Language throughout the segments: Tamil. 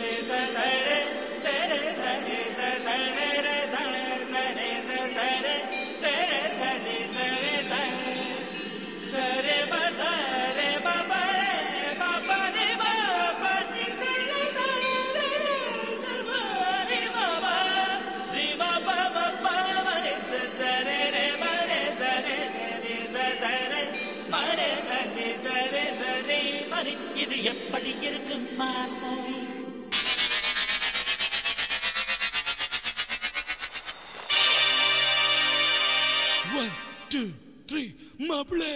இது எப்படி இருக்கு மாலை? One, two, three, மாப்பிள.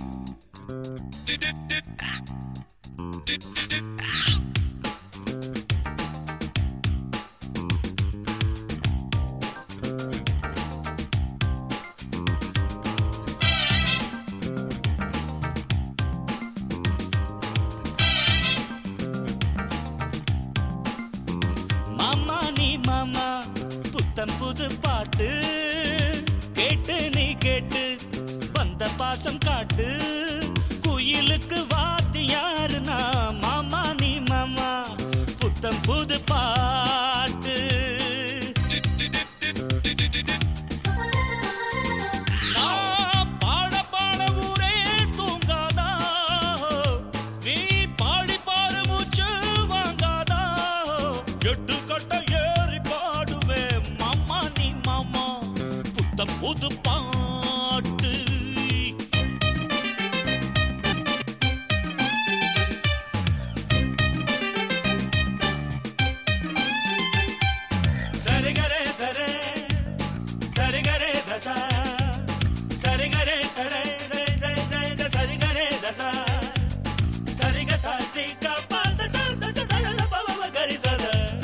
மாமா புத்தம் புது பாட்டு கேட்டு நீ கேட்டு வந்த பாசம் காட்டு குயிலுக்கு வாத்தியாருனா மாமா நீ மாமா புத்தம் புது பாட்டு பாட பாட ஊரே தூங்காதா நீ பாடி பாரு மூச்சு வாங்காதா எட்டு கட்ட புது பாட்டு சரிகரே சரே சரிகரே தசா சரிகரே சரே சரிகரே தசா சரிக சாதி கபாத சத சதல பவ கரி சத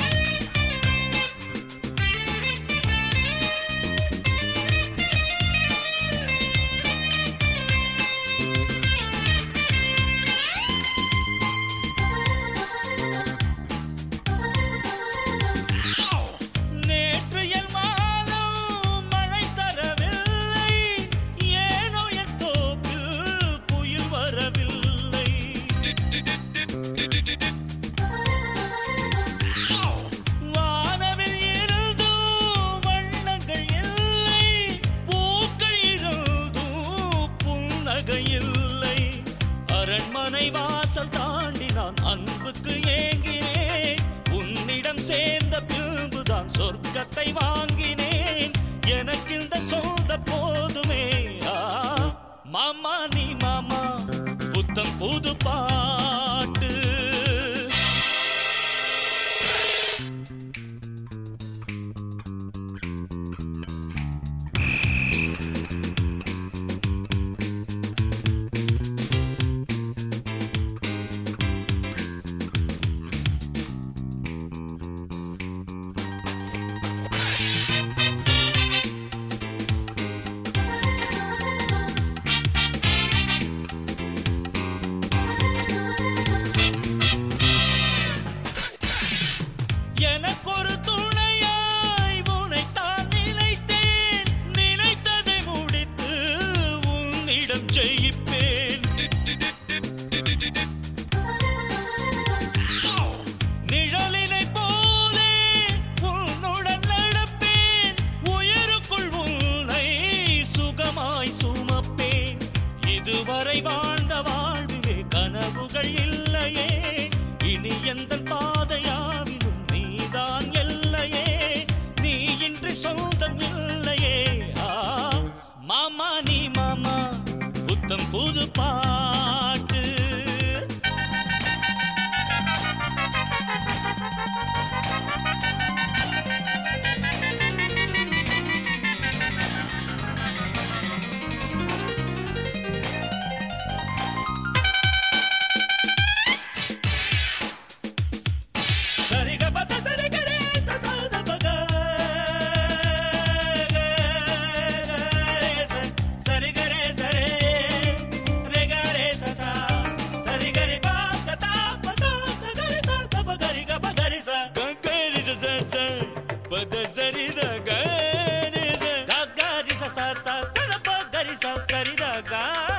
அரண்மனை வாசல் தாண்டி நான் அன்புக்கு ஏங்கினேன் உன்னிடம் சேர்ந்த பின்புதான் சொர்க்கத்தை வாங்கினேன் எனக்கு இந்த சொந்த போதுமே மாமா நீ மாமா புத்தம் புது பாட்டு எனக்கொரு துணையாய் உனைத்தான் நினைத்தேன் நினைத்ததை முடித்து உன்னிடம் ஜெயிப்பேன் நிழலினை போலே உன்னுடன் நடப்பேன் உயிருக்குள் உன்னை சுகமாய் சுமப்பேன் இதுவரை வாழ்ந்த வாழ்விலே கனவுகள் இல்லையே இனி எந்த பாதையாவிலும் நீதான் எல்லையே நீ இன்றி சொந்தம் இல்லையே மாமா நீ மாமா புத்தம் புது பாட்டு பத சரித கரித கரி ச ச ச ப கரி ச சரித க